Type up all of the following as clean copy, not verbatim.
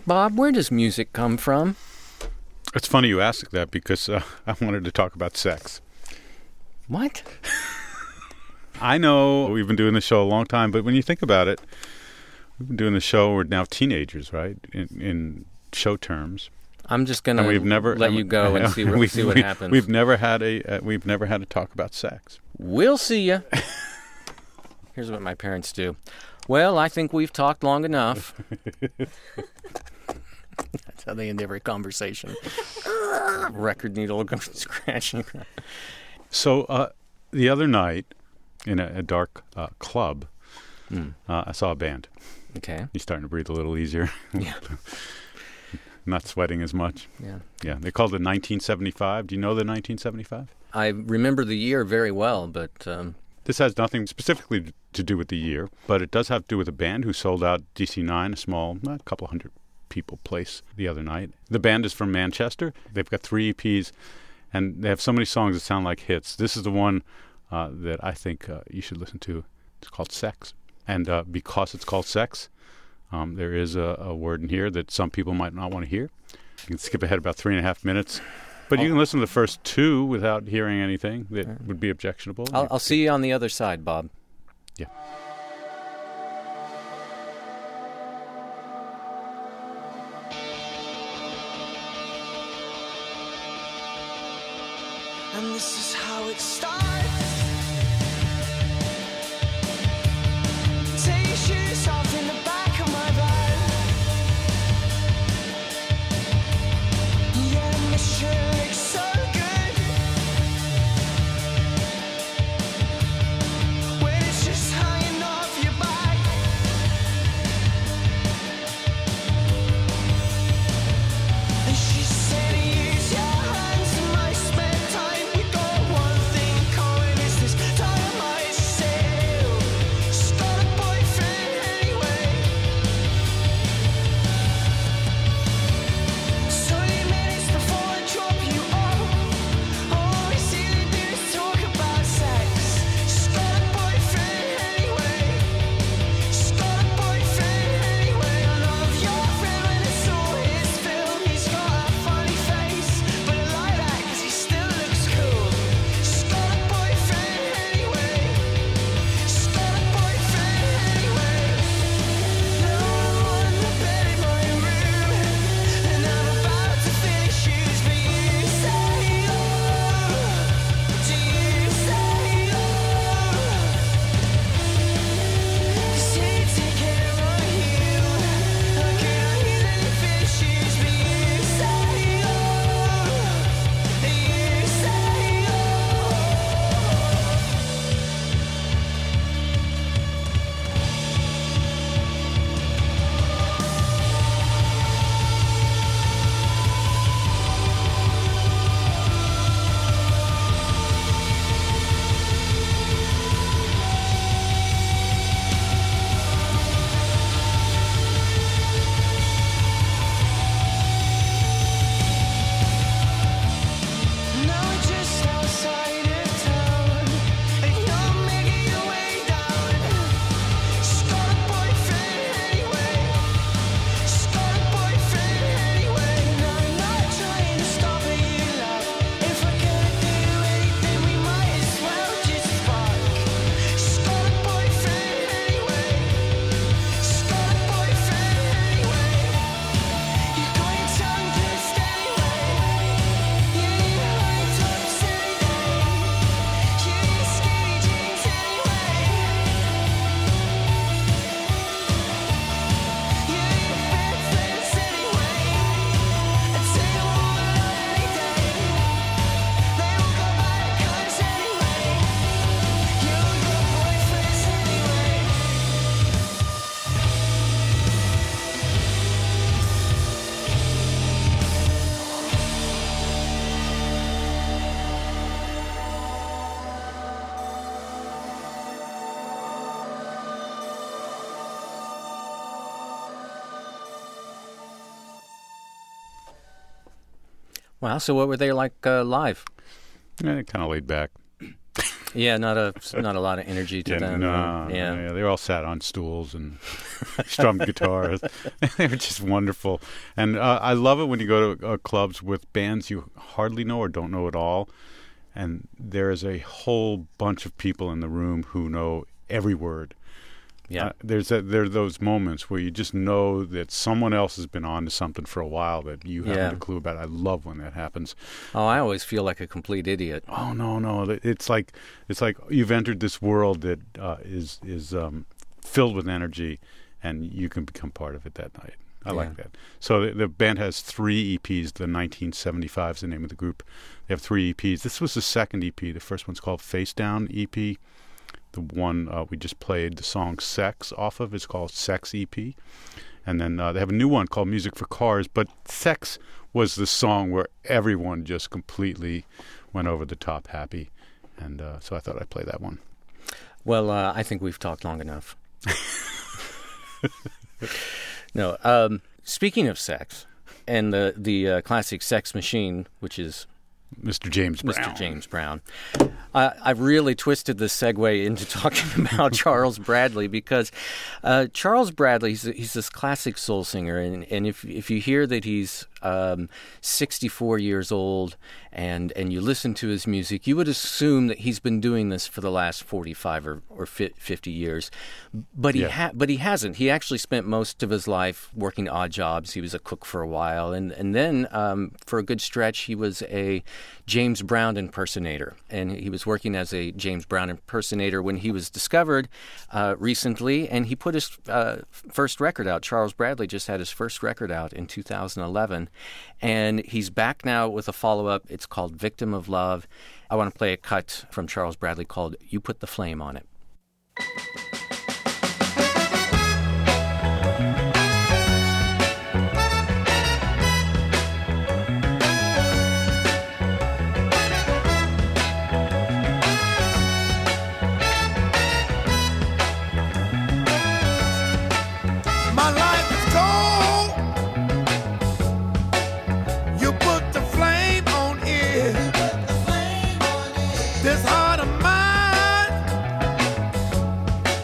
Bob, where does music come from? It's funny you ask that because I wanted to talk about sex. What? I know we've been doing the show a long time, but when you think about it, we've been doing the show, we're now teenagers, right, in show terms. I'm just going to let you go and see what happens. We've never had to talk about sex. We'll see you. Here's what my parents do. Well, I think we've talked long enough. That's how they end every conversation. Record needle scratching. So the other night, in a dark club, I saw a band. Okay. You're starting to breathe a little easier. Yeah. Not sweating as much. Yeah. Yeah. They called it 1975. Do you know the 1975? I remember the year very well, but... This has nothing specifically to do with the year, but it does have to do with a band who sold out DC9, a small, not a couple hundred people place the other night. The band is from Manchester. They've got 3 EPs, and they have so many songs that sound like hits. This is the one that I think you should listen to. It's called Sex. And because it's called Sex, there is a word in here that some people might not want to hear. You can skip ahead about 3.5 minutes. But you can listen to the first 2 without hearing anything that would be objectionable. I'll see you on the other side, Bob. Yeah. And this is how it starts. Take your shoes off in the back of my van. Yeah, my shirt looks so good when it's just hanging off your back. And she said, use your hands in my spare time. We got one thing in common, is this time I sail. She's got a boyfriend anyway. So 20 minutes before I drop you off, all we see to do is talk about sex. She's got a boyfriend anyway. She's got a boyfriend anyway. I love your friend when it's all his film. He's got a funny face, but I like that 'cause he still looks cool. She's got a boyfriend anyway. She's got a boyfriend anyway. Now I'm on the bed in my room, and I'm about to finish shoes, but you say, oh, do you say, oh? 'Cause you take care of my heel. I can't hear that you finish shoes, but you say, oh, you say, oh. Now we're just outside of town, and you're making your way down. She's got a boyfriend anyway. She's got a boyfriend anyway. And I'm not trying to stop her, you love. If we're gonna do anything, we might as well just fuck. She's got a boyfriend anyway. She's got a boyfriend anyway. You got your tongue kissed anyway. You need high tops every day. You need skinny jeans anyway. You need bad friends anyway. I'd say you want any day. They will go by the cars anyway. You and your boyfriends anyway. Wow, so what were they like live? Kind of laid back. Yeah, not a lot of energy to them. No, Yeah. they all sat on stools and strummed guitars. They were just wonderful. And I love it when you go to clubs with bands you hardly know or don't know at all, and there is a whole bunch of people in the room who know every word. Yeah. There are those moments where you just know that someone else has been on to something for a while that you haven't a clue about. I love when that happens. Oh, I always feel like a complete idiot. Oh no! It's like you've entered this world that is filled with energy, and you can become part of it that night. I like that. So the band has 3 EPs. The 1975 is the name of the group. They have 3 EPs. This was the second EP. The first one's called Face Down EP. The one we just played the song Sex off of is called Sex EP. And then they have a new one called Music for Cars. But Sex was the song where everyone just completely went over the top happy. And so I thought I'd play that one. Well, I think we've talked long enough. No, speaking of sex and the classic Sex Machine, which is Mr. James Brown. Mr. James Brown. I've really twisted this segue into talking about Charles Bradley because Charles Bradley, he's this classic soul singer, and if you hear that he's 64 years old and you listen to his music, you would assume that he's been doing this for the last 45 or 50 years, but he hasn't. He actually spent most of his life working odd jobs. He was a cook for a while, and then for a good stretch he was a James Brown impersonator, and he was working as a James Brown impersonator when he was discovered recently, and he put his first record out. Charles Bradley just had his first record out in 2011, and he's back now with a follow-up. It's called Victim of Love. I want to play a cut from Charles Bradley called You Put the Flame on It. My life is gold. You put the flame on it. This heart of mine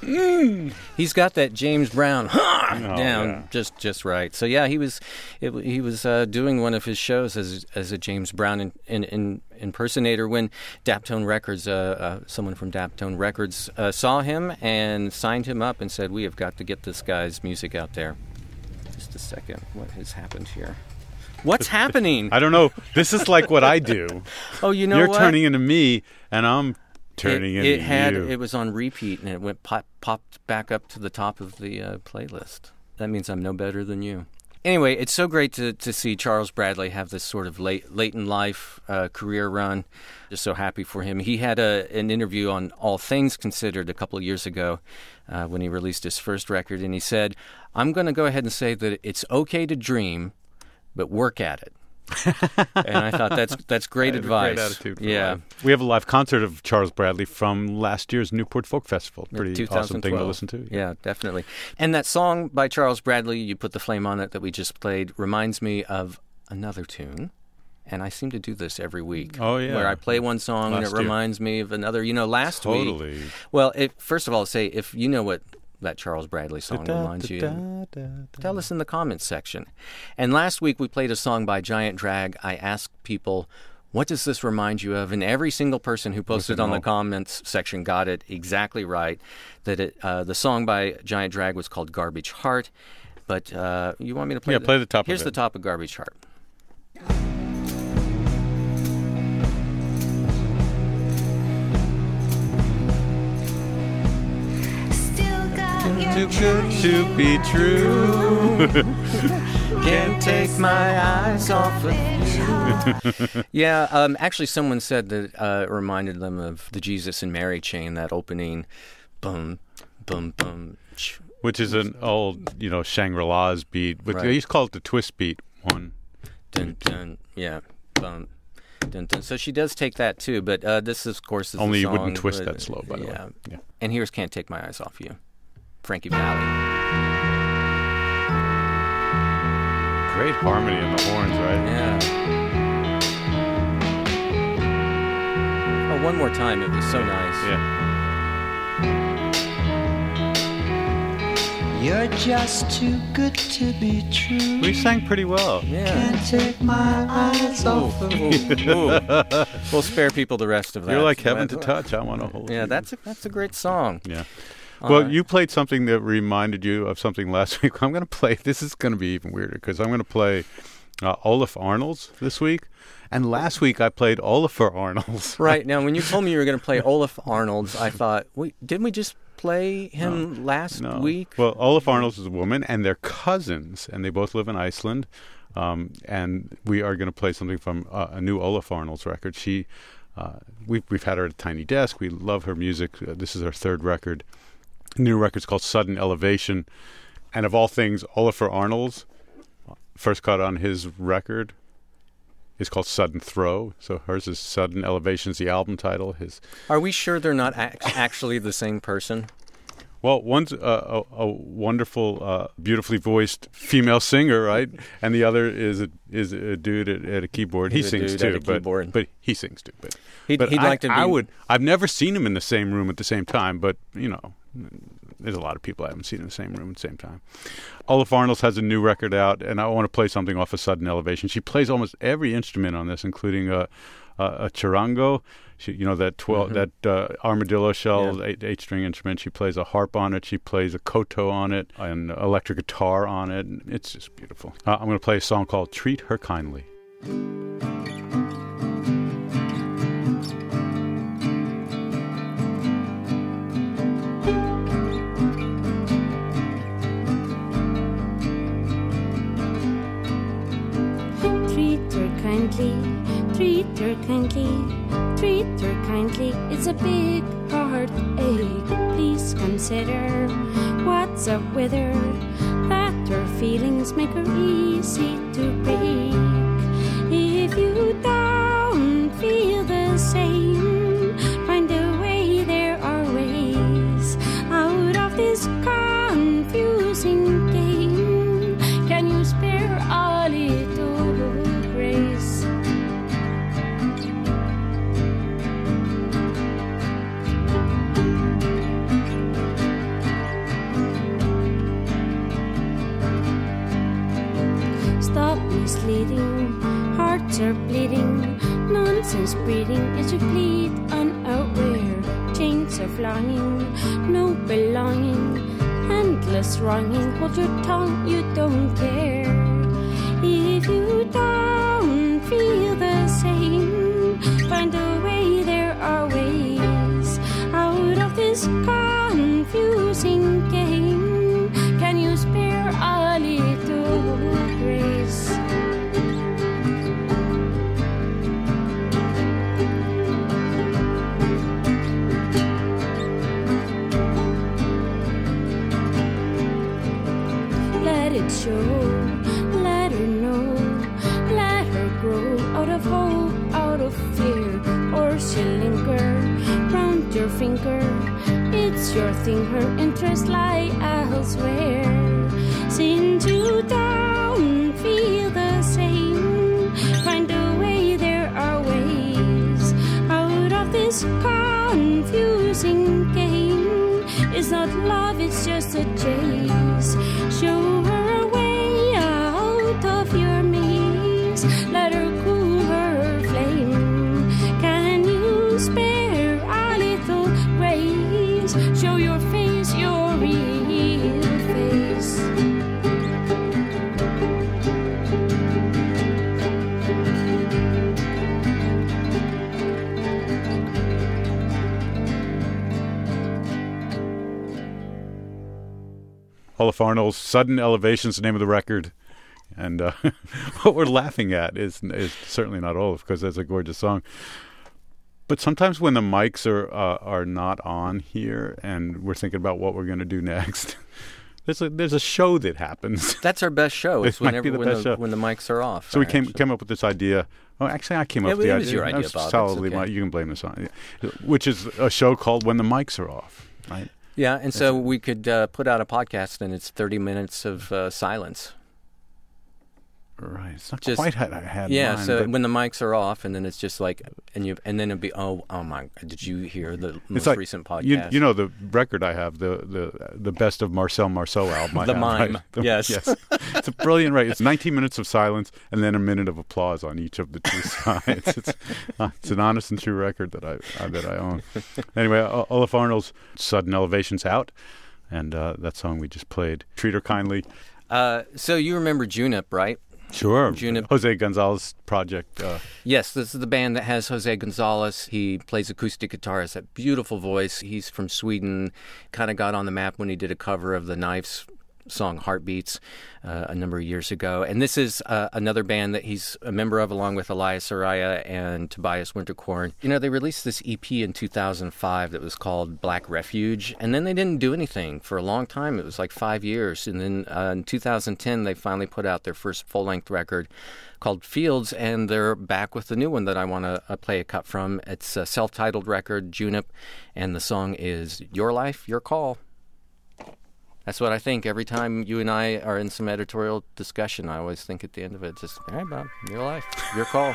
He's got that James Brown down yeah. just right. So yeah, he was doing one of his shows as a James Brown impersonator when Daptone Records, someone from Daptone Records, saw him and signed him up and said, "We have got to get this guy's music out there." Just a second, what has happened here? What's happening? I don't know. This is like what I do. Oh, you know You're what? turning into me, and I'm turning into you. It was on repeat, and it popped back up to the top of the playlist. That means I'm no better than you. Anyway, it's so great to see Charles Bradley have this sort of late in life career run. Just so happy for him. He had an interview on All Things Considered a couple of years ago when he released his first record, and he said, "I'm going to go ahead and say that it's okay to dream, but work at it." And I thought that's great advice. Great attitude. Yeah. Life. We have a live concert of Charles Bradley from last year's Newport Folk Festival. Pretty awesome thing to listen to. Yeah, definitely. And that song by Charles Bradley, "You Put the Flame on It," that we just played, reminds me of another tune. And I seem to do this every week. Oh, yeah. Where I play one song and it year. reminds me of another. Last week. Totally. Well, first of all, say if you know what that Charles Bradley song reminds you, tell us in the comments section. And last week we played a song by Giant Drag. I asked people, what does this remind you of? And every single person who posted on the comments section got it exactly right. That the song by Giant Drag was called Garbage Heart. But you want me to play? Yeah, play the top of it. Here's the top of Garbage Heart. Too good to be true. Can't take my eyes off of you. Yeah, actually someone said that it reminded them of the Jesus and Mary chain, that opening boom, boom, boom. Which is an old, Shangri-La's beat. Right. They used to call it the twist beat. One. Dun, dun, yeah, boom. Dun, dun. So she does take that too, but this, of course, is Only the you song, wouldn't twist but, that slow, by the way. Yeah. And here's Can't Take My Eyes Off You. Frankie Valli. Great harmony in the horns, right? Yeah. Oh, one more time. It was so nice. Yeah. You're just too good to be true. We sang pretty well. Yeah. Can't take my eyes off of you. Ooh. We'll spare people the rest of that. You're like heaven to touch. I want to hold you. Yeah, that's a great song. Yeah. Well, you played something that reminded you of something last week. I'm going to play. This is going to be even weirder because I'm going to play Olaf Arnolds this week. And last week I played Olafur Arnolds. Right. Now, when you told me you were going to play Olaf Arnolds, I thought, wait, didn't we just play him last week? Well, Olaf Arnolds is a woman, and they're cousins, and they both live in Iceland. And we are going to play something from a new Olaf Arnolds record. We've had her at a tiny desk. We love her music. This is her third record. New record's called Sudden Elevation. And of all things, Olafur Arnolds, first cut on his record, is called Sudden Throw. So hers is Sudden Elevation is the album title. Are we sure they're not actually the same person? Well, one's a wonderful, beautifully voiced female singer, right? And the other is a dude at a keyboard. He sings too, but he sings too. But He'd like to be... I've never seen him in the same room at the same time, but there's a lot of people I haven't seen in the same room at the same time. Olaf Arnolds has a new record out, and I want to play something off of Sudden Elevation. She plays almost every instrument on this, including a charango. That armadillo shell, 8-string instrument. She plays a harp on it. She plays a koto on it, an electric guitar on it. It's just beautiful. I'm going to play a song called Treat Her Kindly. Treat her kindly, treat her kindly. It's a big heartache. Please consider what's up with her, that her feelings make her easy to break. If you don't feel the same, find a way. There are ways out of this confusing game. Can you spare a little grace? hearts are bleeding. Nonsense breeding is a bleed unaware. Chains of longing, no belonging. Endless wronging, hold your tongue, you don't care. If you don't feel the same, find a way, there are ways out of this confusing game. Can you spare a little grace? Let it show, let her know, let her grow out of hope, out of fear, or she'll linger round your finger. It's your thing, her interests lie elsewhere. Since you don't feel the same, find a way, there are ways out of this confusing game. It's not love, it's just a chase. Show her a way out of your maze. Let her cool her flame. Can you spare a little grace? Show your face, your real face. Olaf Arnold's Sudden Elevation's the name of the record. And what we're laughing at is certainly not Olaf, because that's a gorgeous song. But sometimes when the mics are not on here and we're thinking about what we're going to do next, there's a show that happens. That's our best show. It's It might be the best show. when the mics are off. So we came up with this idea. Oh, actually, I came up with the it idea. was your idea, That's Bob. It's solidly okay. you can blame this on, which is a show called When the Mics Are Off, right? Yeah, and so we could put out a podcast, and it's 30 minutes of silence. Right. It's not Just- quite how I had Yeah, mine, so but when the mics are off, and then it's just like, and then it'd be, oh my, did you hear the most like, recent podcast? you know the record I have, the best of Marcel Marceau album. I The have, mime, right? yes. It's a brilliant, right? It's 19 minutes of silence and then a minute of applause on each of the two sides. It's an honest and true record that I own. Anyway, Olaf Arnold's Sudden Elevation's out, and that song we just played, Treat Her Kindly. So you remember Junip, right? Sure. Junip. Jose Gonzalez project. Yes, this is the band that has Jose Gonzalez. He plays acoustic guitar, has that beautiful voice. He's from Sweden, kind of got on the map when he did a cover of the Knives song Heartbeats a number of years ago. And this is another band that he's a member of, along with Elias Araya and Tobias Winterkorn. You know, they released this EP in 2005 that was called Black Refuge, and then they didn't do anything for a long time. It was like 5 years. And then in 2010, they finally put out their first full-length record called Fields, and they're back with the new one that I want to play a cut from. It's a self-titled record, Junip, and the song is Your Life, Your Call. That's what I think every time you and I are in some editorial discussion. I always think at the end of it, just, all right, Bob, your life, your call.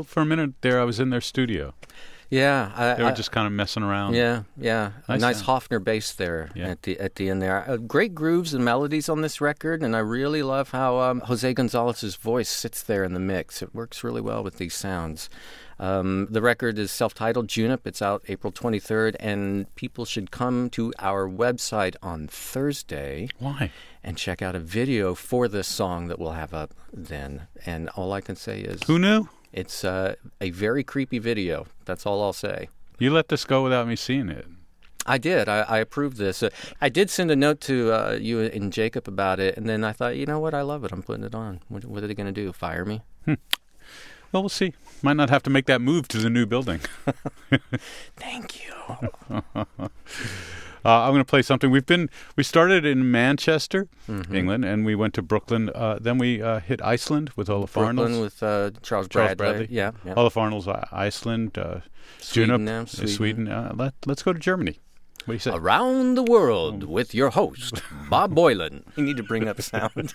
felt for a minute there I was in their studio. Yeah, They were just kind of messing around. Yeah. A nice sound. Hofner bass there Yeah. at the end there. Great grooves and melodies on this record, and I really love how Jose Gonzalez's voice sits there in the mix. It works really well with these sounds. The record is self-titled Junip. It's out April 23rd, and people should come to our website on Thursday Why? and check out a video for this song that we'll have up then. And all I can say is Who knew? it's a very creepy video. That's all I'll say. You let this go without me seeing it. I did. I approved this. I did send a note to you and Jacob about it, and then I thought, you know what? I love it. I'm putting it on. What are they going to do? Fire me? Well, we'll see. Might not have to make that move to the new building. Thank you. I'm going to play something. We started in Manchester, England, and we went to Brooklyn. Then we hit Iceland with Olaf Brooklyn Arnolds. with Charles Charles Bradley. Bradley. Yeah. Olaf Arnolds, Iceland. Sweden Junip, now, Sweden. Let's go to Germany. What do you say? Around the World with your host, Bob Boylan. You need to bring up sound.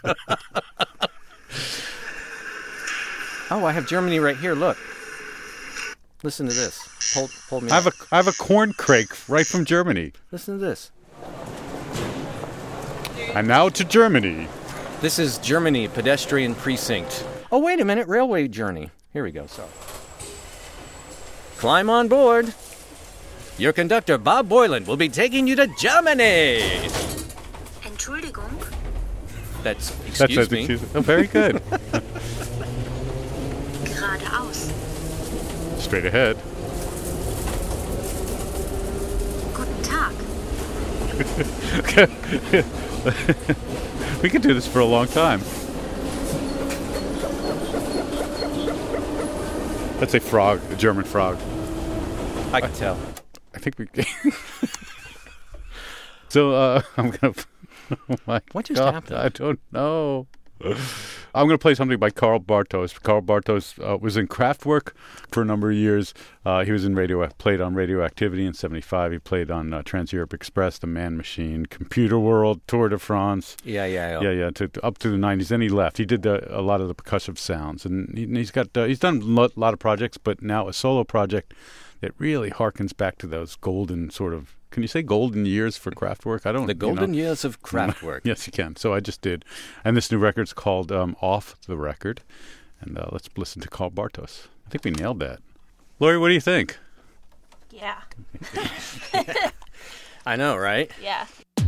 Oh, I have Germany right here. Look. Listen to this. Pull me I up. have a corn crake right from Germany. Listen to this. And now to Germany. This is Germany Pedestrian Precinct. Oh, wait a minute. Railway Journey. Here we go. So, climb on board. Your conductor, Bob Boylan, will be taking you to Germany. Entschuldigung. That's, excuse me. Oh, very good. Geradeaus. Straight ahead. Guten Tag. We could do this for a long time. That's a frog, a German frog. I can tell. I think we. So I'm gonna. Oh my What just God, happened? I don't know. I'm going to play something by Karl Bartos. Karl Bartos was in Kraftwerk for a number of years. He was in played on Radioactivity in '75. He played on Trans-Europe Express, The Man Machine, Computer World, Tour de France. Yeah. Up to the '90s. Then he left. He did a lot of the percussive sounds, and he's done a lot of projects, but now a solo project that really harkens back to those golden sort of. Can you say golden years for Kraftwerk? I don't. The golden years of Kraftwerk. Yes, you can. So I just did. And this new record's called Off the Record. And let's listen to Karl Bartos. I think we nailed that. Lori, what do you think? Yeah. I know, right? Yeah.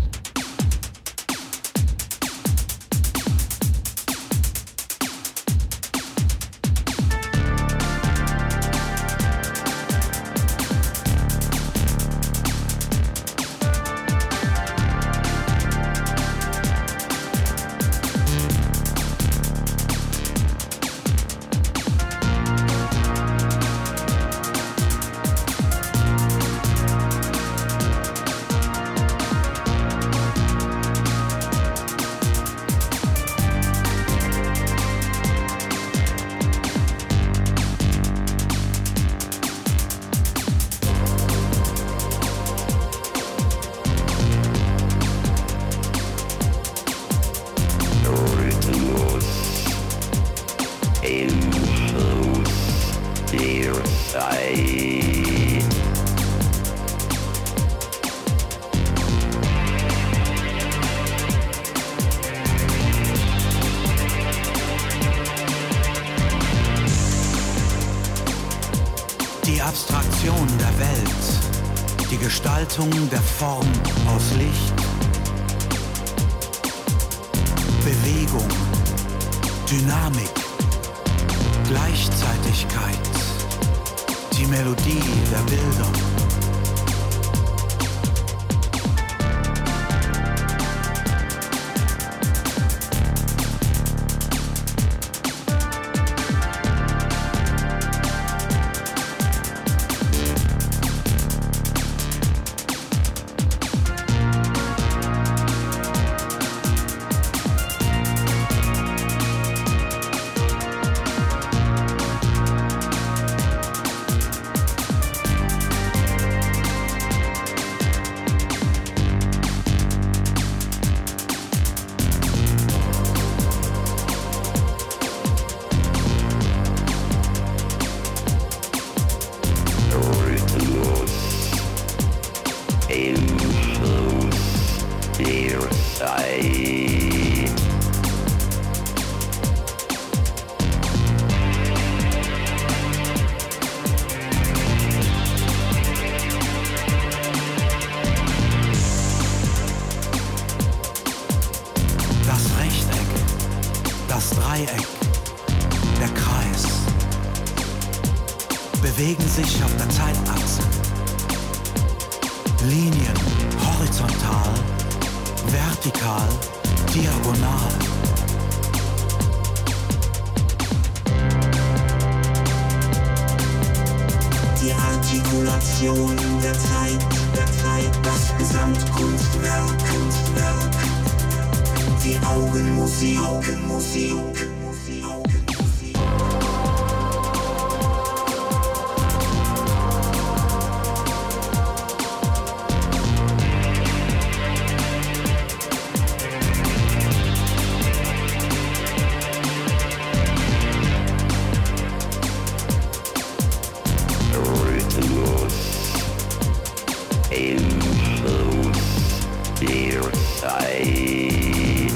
Die Abstraktion der Welt, die Gestaltung der Form aus Licht, Bewegung, Dynamik, Gleichzeitigkeit, die Melodie der Bilder. Zeit. Das Rechteck, das Dreieck, der Kreis bewegen sich auf der Zeitachse. Linien horizontal, vertikal, diagonal. Die Artikulation der Zeit, das Gesamtkunstwerk, die Augenmusik. Rhythmus im Fluss der Zeit.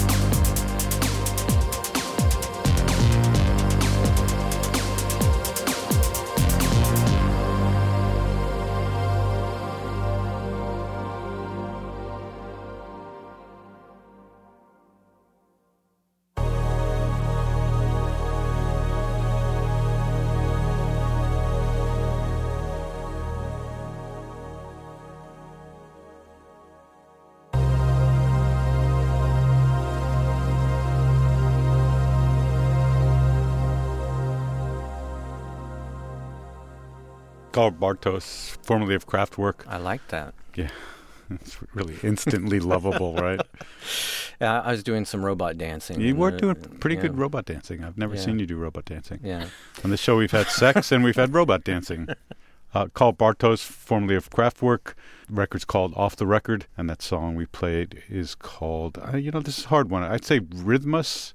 Karl Bartos, formerly of Kraftwerk. I like that. Yeah, it's really instantly lovable, right? Yeah, I was doing some robot dancing. You and, were doing pretty yeah. good robot dancing. I've never Yeah. seen you do robot dancing. Yeah. On this show, we've had sex and we've had robot dancing. Karl Bartos, formerly of Kraftwerk. The record's called Off the Record, and that song we played is called, this is a hard one. I'd say Rhythmus.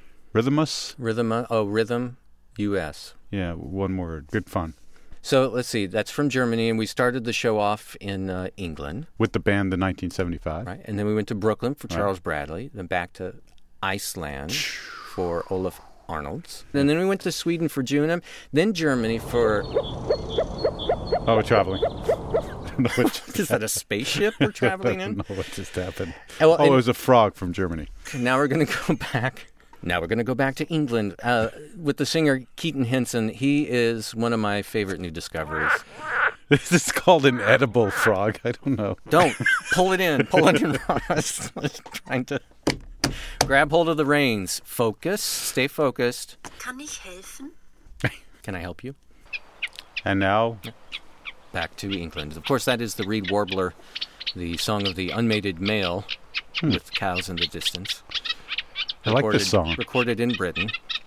Rhythm, US. Yeah, one word. Good fun. So let's see. That's from Germany, and we started the show off in England, With the band, the 1975. right? And then we went to Brooklyn for Charles Bradley, then back to Iceland for Olaf Arnolds, and then we went to Sweden for Junum, then Germany for. Oh, we're traveling. I don't know what just Is that a spaceship we're traveling I in? don't know what just happened. Well, it was a frog from Germany. Now we're going to go back. Now we're going to go back to England with the singer Keaton Henson. He is one of my favorite new discoveries. This is called an edible frog. I don't know. Don't pull it in. Pull it in. I was trying to grab hold of the reins. Focus. Stay focused. Kann ich helfen? Can I help you? And now, Back to England. Of course, that is the reed warbler, the song of the unmated male with cows in the distance. I like this song. Recorded in Britain.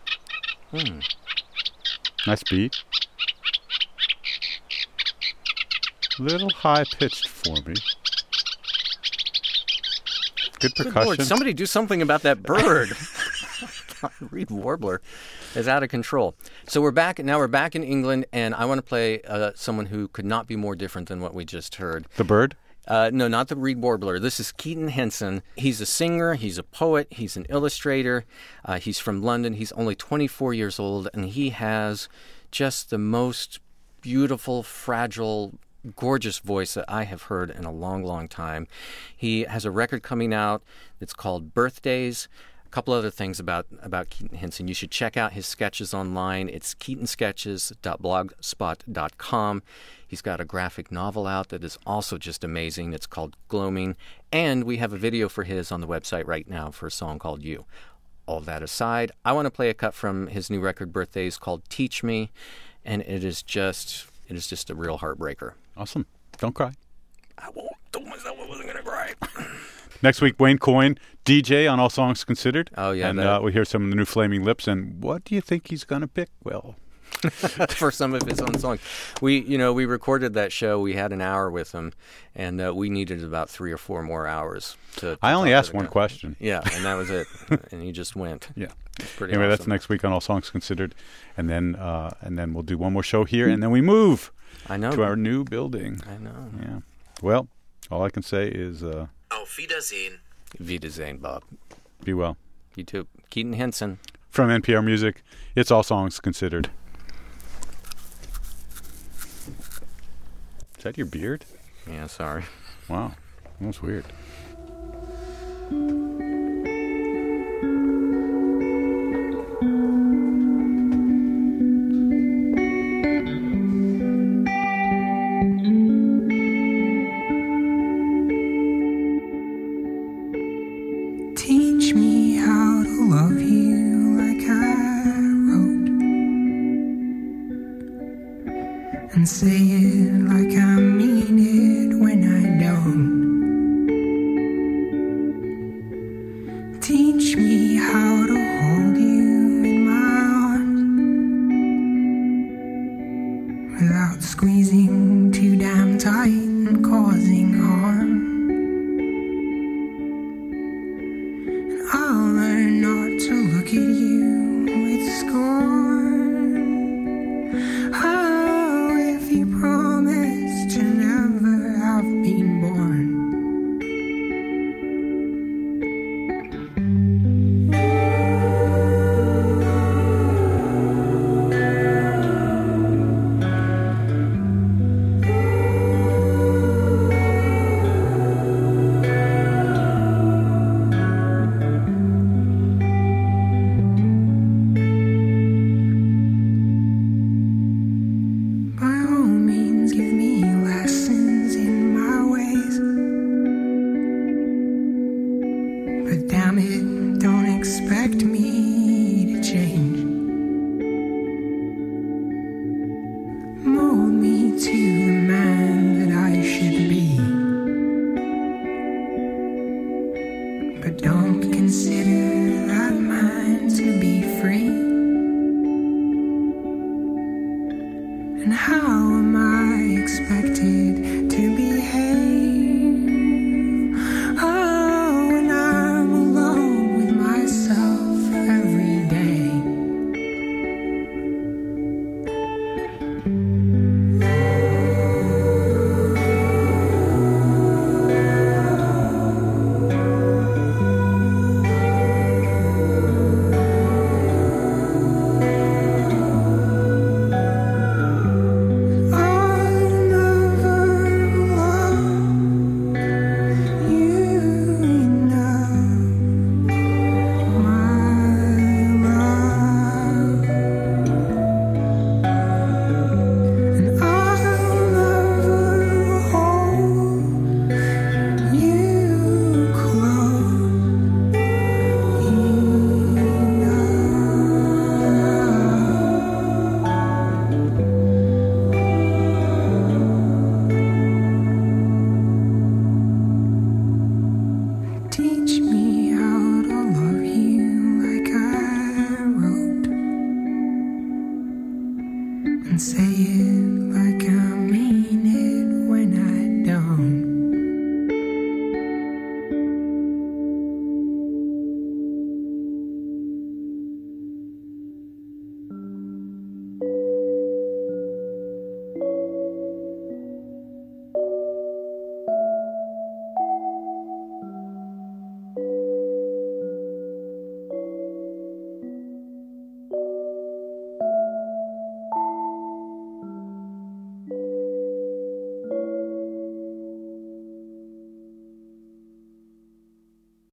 Nice beat. Little high-pitched for me. Good Good percussion. Lord, somebody do something about that bird. Reed warbler is out of control. So we're back in England, and I want to play someone who could not be more different than what we just heard. The bird? No, not the reed warbler. This is Keaton Henson. He's a singer, he's a poet, he's an illustrator. He's from London. He's only 24 years old, and he has just the most beautiful, fragile, gorgeous voice that I have heard in a long, long time. He has a record coming out. It's called Birthdays. A couple other things about Keaton Henson. You should check out his sketches online. It's keatonsketches.blogspot.com. He's got a graphic novel out that is also just amazing. It's called Gloaming. And we have a video for his on the website right now for a song called You. All that aside, I want to play a cut from his new record Birthdays called Teach Me. And it is just a real heartbreaker. Awesome. Don't cry. I won't tell myself I wasn't going to cry. Next week, Wayne Coyne, DJ on All Songs Considered. Oh, yeah. And we hear some of the new Flaming Lips. And what do you think he's going to pick? Well, for some of his own songs. We recorded that show. We had an hour with him, and we needed about 3 or 4 more hours to I only talk asked to the one guy. question. Yeah, and that was it. And he just went. Yeah. It's pretty Anyway, that's awesome. next week on All Songs Considered. And then we'll do one more show here, and then we move I know. to our new building. I know. Yeah. Well, all I can say is Auf Wiedersehen. Wiedersehen, Bob. Be well. You too. Keaton Henson. From NPR Music, it's All Songs Considered. Is that your beard? Yeah, sorry. Wow, that was weird. Teach me how to love you like I wrote, and say it like I mean it when I don't. Teach me how to hold you in my arms without squeezing too damn tight and causing harm. I'll learn not to look at you with scorn. Oh, if you promise to never have been born. By all means, give me lessons in my ways. But damn it, don't expect me to change. Mold me to